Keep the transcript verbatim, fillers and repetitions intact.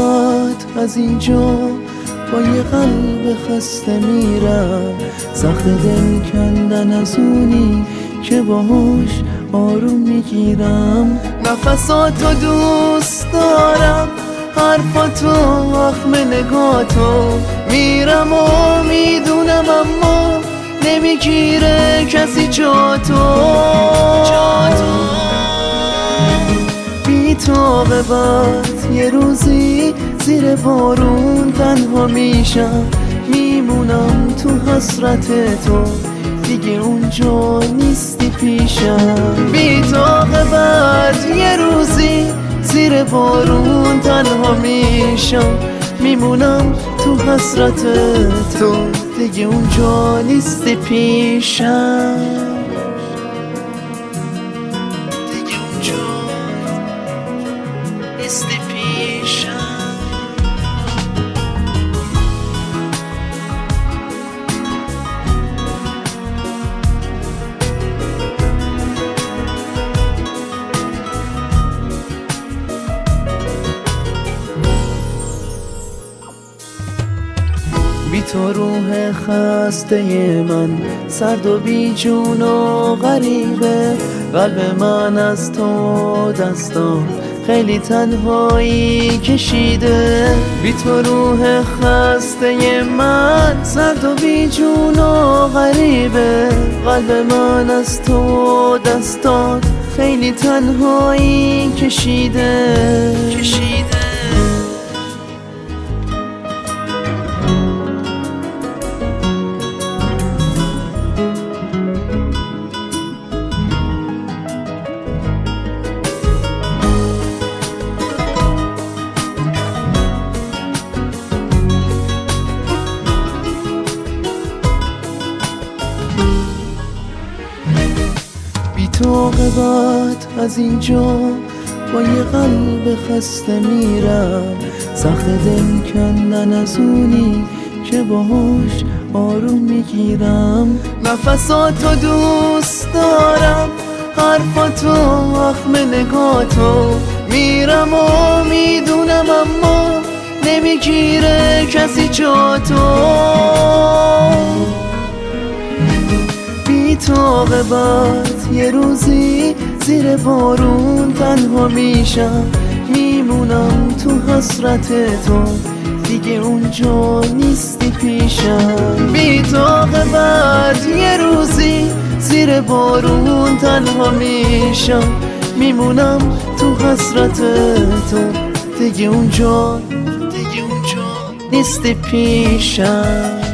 بعد از اینجا با یه قلب خسته میرم، سخت دل کندن از اونی که باهاش آروم میگیرم. نفساتو دوست دارم، حرفاتو، اخم نگاتو، میرم و میدونم اما نمیگیره کسی جاتو. بی تو به بعد یه روزی زیر بارون تنها میشم، میمونم تو حسرت تو، دیگه اونجا نیستی پیشم. بی تو به بعد یه روزی زیر بارون تنها میشم، میمونم تو حسرت تو، دیگه اونجا نیستی پیشم. دیگه اونجا نیستی پیشم. بی تو روح خسته من سرد و بی جون و غریبه، قلب من از تو دستام خیلی تنهایی کشیده. بی تو روح خسته من سرد و بی جون و غریبه، قلب من از تو دستات خیلی تنهایی کشیده کشیده. بی تو بعد از اینجا با یه قلب خسته میرم، سخت دل کندن از اونی که باهاش آروم میگیرم. نفساتو دوست دارم، حرفاتو، اخم نگاتو، میرم و میدونم اما نمیگیره کسی جاتو. بی تو به بعد یه روزی زیر بارون تنها میشم، میمونم تو حسرت تو، دیگه اونجا نیستی پیشم. بی تو به بعد یه روزی زیر بارون تنها میشم، میمونم تو حسرت تو، دیگه اونجا دیگه اونجا نیستی پیشم.